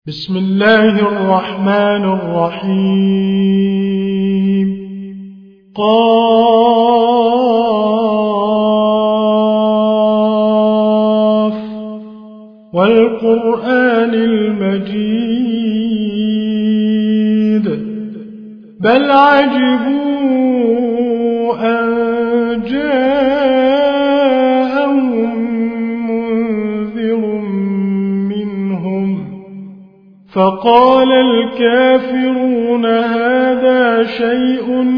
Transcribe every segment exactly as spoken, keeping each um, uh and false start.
بسم الله الرحمن الرحيم. قاف والقرآن المجيد بل عجبوا أن جاءهم منذر منهم فقال الكافرون هذا شيء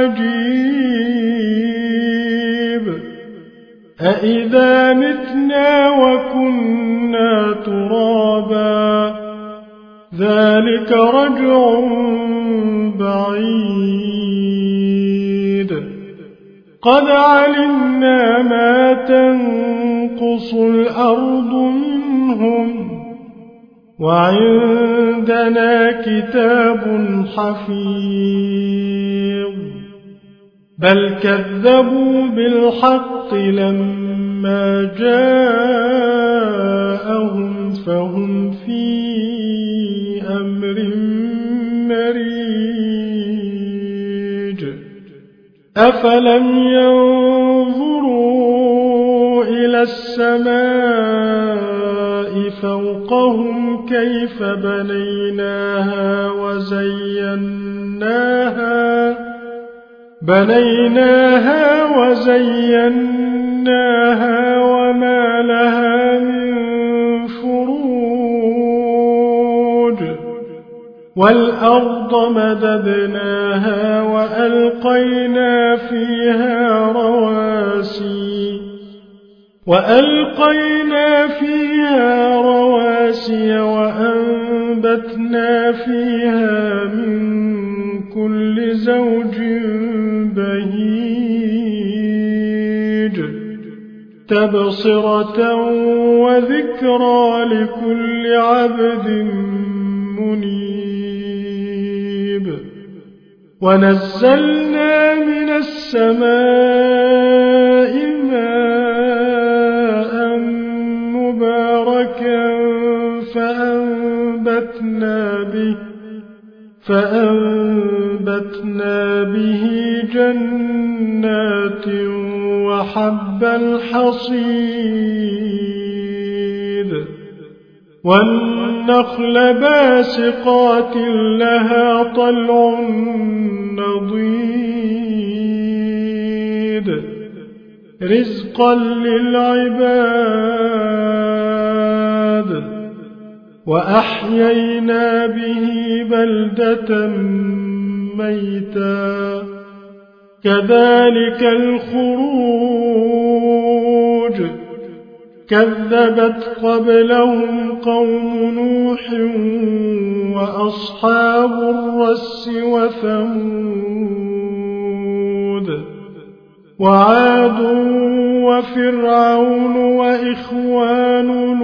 عجيب أإذا متنا وكنا ترابا ذلك رجع بعيد قد علمنا ما تنقص الأرض منهم وعندنا كتاب حفيظ بل كذبوا بالحق لما جاءهم فهم في أمر مريج أفلم ينظروا إلى السماء فوقهم كيف بنيناها وزيناها بنيناها وزيناها وما لها من فروج والأرض مددناها وألقينا فيها رواسي وألقينا فيها رواسي وأنبتنا فيها من كل زوج بهيج تبصرة وذكرى لكل عبد منيب ونزلنا من السماء ماء مباركا فأنبتنا به فأنبتنا به جنات وحب الحصيد والنخل باسقات لها طلع نضيد رزقا للعباد وأحيينا به بلدة ميتا كذلك الخروج كذبت قبلهم قوم نوح وأصحاب الرس وثمود وعاد وفرعون وإخوان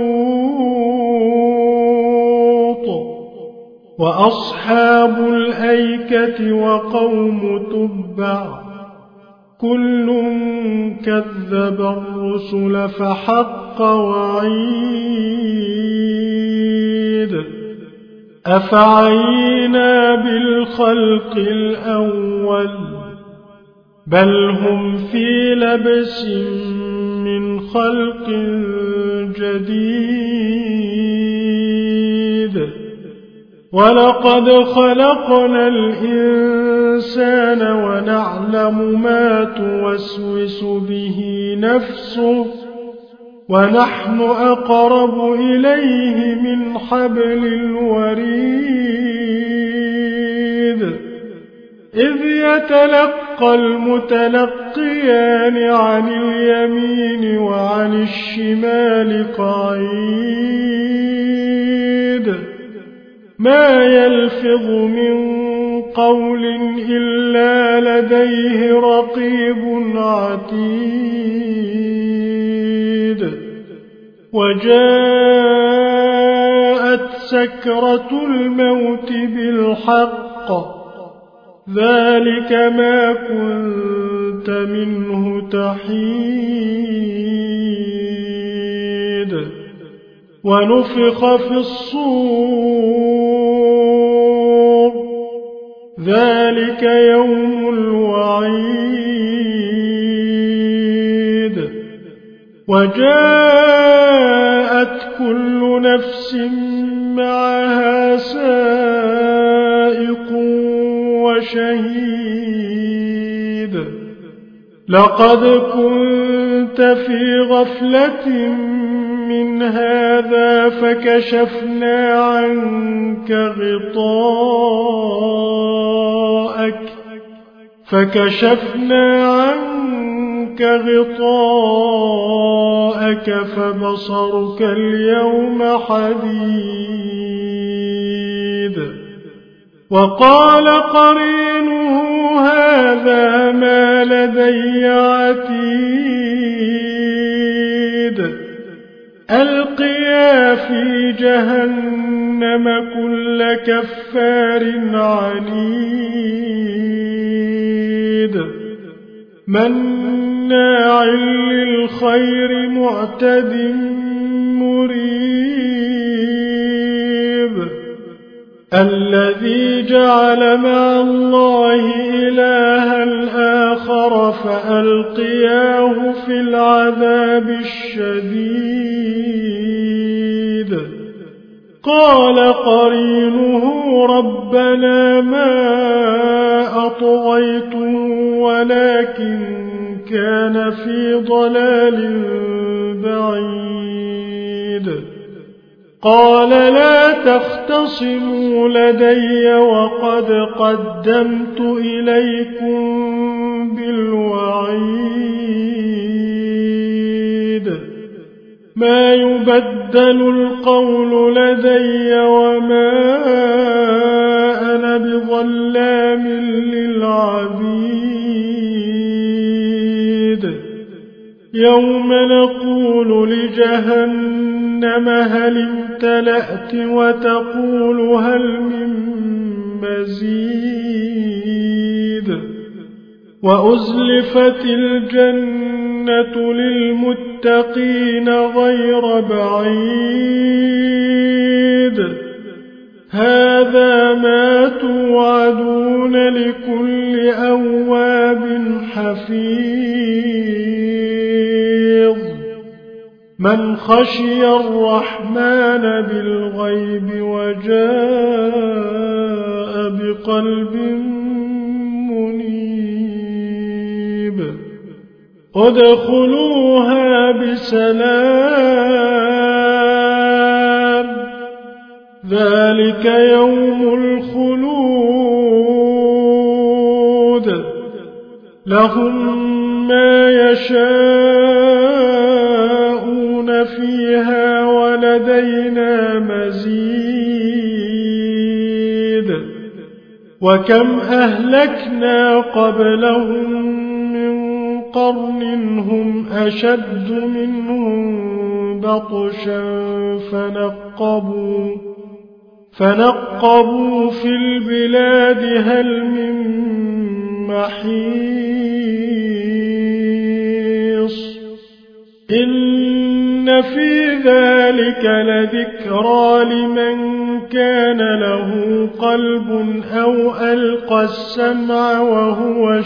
لوط وأصحاب الأيكة وقوم تبع كل كذب الرسل فحق وعيد أفعينا بالخلق الأول بل هم في لبس من خلق جديد ولقد خلقنا الإنسان ونعلم ما توسوس به نفسه ونحن أقرب إليه من حبل الوريد إذ يتلقى المتلقيان عن اليمين وعن الشمال قعيد ما يلفظ من قول إلا لديه رقيب عتيد وجاءت سكرة الموت بالحق ذلك ما كنت منه تحيد ونفخ في الصور ذلك يوم الوعيد وجاءت كل نفس معها سائق وشهيد لقد كنت في غفلة من هذا فكشفنا عنك غطاءك فكشفنا عنك غطاءك فبصرك اليوم حديد وقال قرينه هذا ما لدي عتيد ألقيا في جهنم كل كفار عنيد مناع للخير معتد مريب الذي جعل مع الله إلها آخر فألقياه في العذاب الشديد قال قرينه ربنا ما أطغيته ولكن كان في ضلال بعيد قال لا تختصموا لدي وقد قدمت إليكم بالوعيد ما يبدل القول لدي وما أنا بظلام للعبيد يوم نقول لجهنم هل امتلأت وتقول هل من مزيد وأزلفت الجنة للمتقين غير بعيد هذا ما توعدون لكل أواب حفيظ من خشي الرحمن بالغيب وجاء بقلب منيب ادخلوها بسلام ذلك يوم الخلود لهم ما يشاءون فيها ولدينا مزيد وكم أهلكنا قبلهم من قرن هم أشد منهم بطشا فنقبوا فنقبوا في البلاد هل من محيص إن في ذلك لذكرى لمن كان له قلب أو ألقى السمع وهو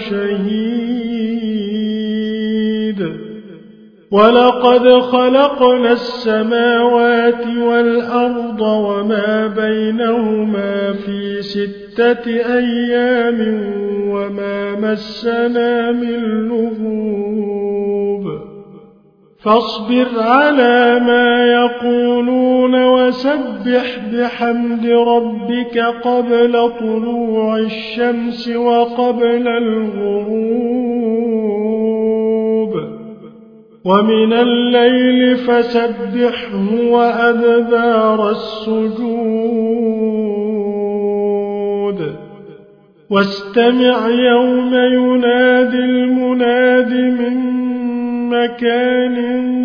شهيد ولقد خلقنا السماوات والأرض وما بينهما في ستة أيام وما مسنا من لغوب فاصبر على ما يقولون وسبح بحمد ربك قبل طلوع الشمس وقبل الغروب ومن الليل فسبحه وأدبار السجود واستمع يوم ينادي المناد من مكان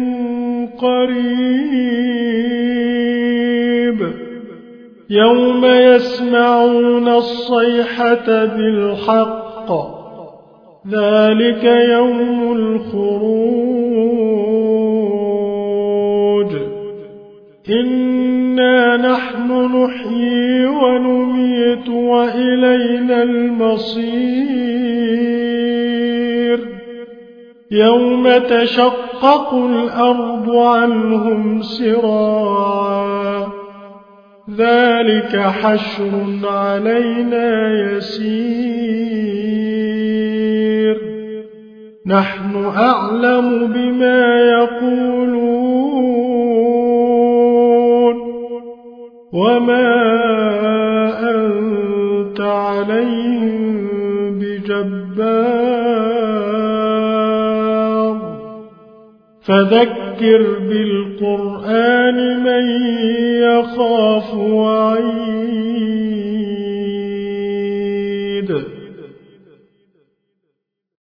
قريب يوم يسمعون الصيحة بالحق ذلك يوم الخروج إنا نحن نحيي ونميت وإلينا المصير يوم تشقق الأرض عنهم سراعا ذلك حشر علينا يسير نحن أعلم بما يقولون وما أنت عليهم بجبار فذكر بالقرآن من يخاف وعيد